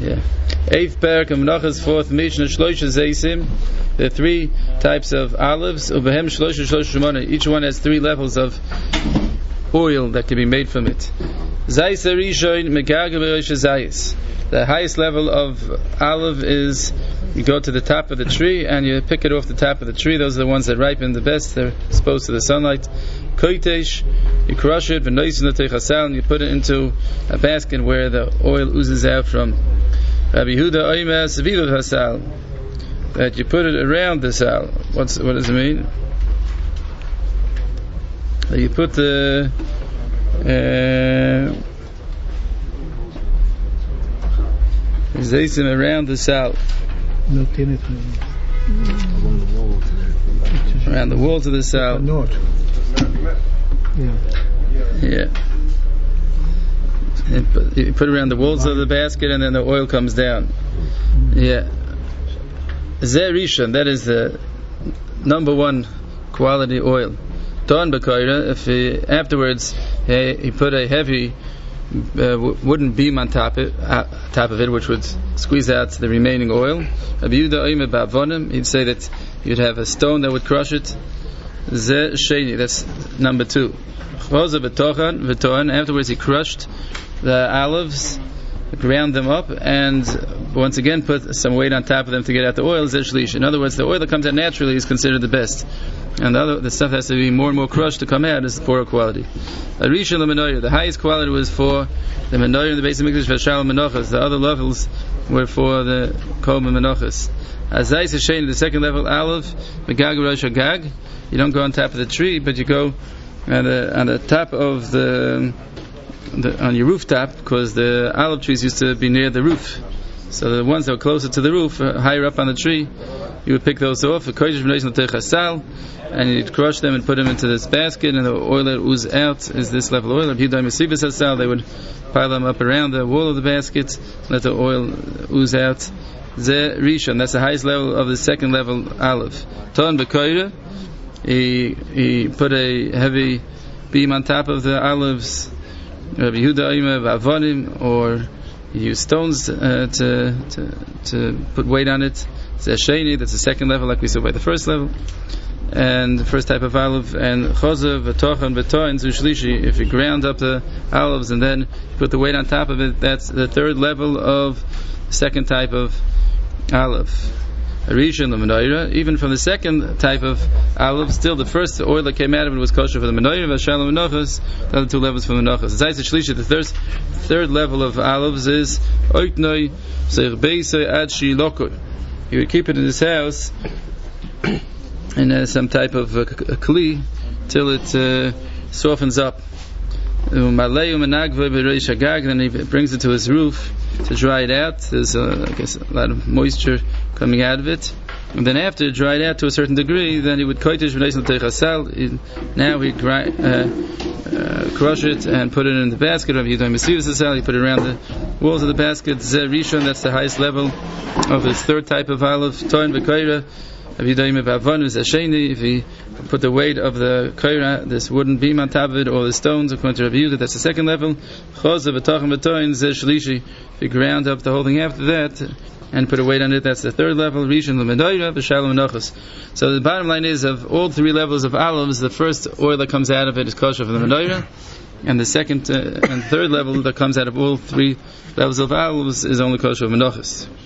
Yeah. Eighth parak of Menachos, fourth Mishnah, Shloisha Zeisim. There are three types of olives. Ubehem Shloisha Shmona. Each one has three levels of oil that can be made from it. Zayis Rishon Megaga B'Rosh Zayis. The highest level of olive is you go to the top of the tree and you pick it off the top of the tree. Those are the ones that ripen the best. They're exposed to the sunlight. Koitesh, you crush it, and you put it into a basket where the oil oozes out from. Rabbi Yehuda Oimer Sevilut Hasal, that you put it around the sal. What does it mean? That you put the Zaysim around the sal. Around the walls of the sal. Yeah. You put it around the walls of the basket and then the oil comes down. Yeah. Zeh Rishon, that is the number one quality oil. Don B'Koira, if afterwards he put a heavy wooden beam on top of it, which would squeeze out the remaining oil. He'd say that you'd have a stone that would crush it. Zeh Sheni, that's number two. Afterwards he crushed the olives, ground them up, and once again put some weight on top of them to get out the oil. Zeh Shlish. In other words, the oil that comes out naturally is considered the best, and the stuff has to be more and more crushed to come out is poorer quality. Rishon l'menorah, the highest quality was for the menorah in the base of Mikdash v'shal menachos. The other levels were for the kol menachos. Azayis Hashem, the second level olive, megag rosh hagag. You don't go on top of the tree, but you go on the top of on your rooftop, because the olive trees used to be near the roof. So the ones that were closer to the roof, higher up on the tree, you would pick those off, and you'd crush them and put them into this basket, and the oil that oozes out is this level of oil. They would pile them up around the wall of the basket, let the oil ooze out. Zeh Rishon, that's the highest level of the second level olive. Ton B'Koira, he put a heavy beam on top of the olives. Rabbi Yehuda Oimer B'Avonim, or he used stones to put weight on it. Zeh Sheni, that's the second level, like we saw by the first level, and the first type of olive. And Chozav V'Tochan V'Toin Zu Shlishi, if you ground up the olives and then put the weight on top of it, that's the third level of the second type of olive. Rishon l'menorah, even from the second type of olive, still the first oil that came out of it was kosher for the menorah. V'shal menachos, the other two levels for menachos. Zayis Shlishi, the third level of olives is oitnoi seir beisoi ad shilokoi. He would keep it in his house in some type of a kli till it softens up. Then he brings it to his roof to dry it out. There's I guess a lot of moisture coming out of it, and then after it dried out to a certain degree, then he would koitesh v'neisel techasal. Now he'd crush it and put it in the basket. He put it around the walls of the basket. Zeh Rishon, that's the highest level of his third type of olive. Toin v'koira, if he put the weight of the koira, this wooden beam on top of it, or the stones, according to Rabbi Yehuda, that's the second level. Chozav v'tochan v'toin zeh shlishi, if you ground up the whole thing after that and put a weight on it, that's the third level. Rishon l'menorah v'shal menachos. So the bottom line is, of all three levels of olives, the first oil that comes out of it is kosher for the menorah, and the second and third level that comes out of all three levels of olives is only kosher for menachos.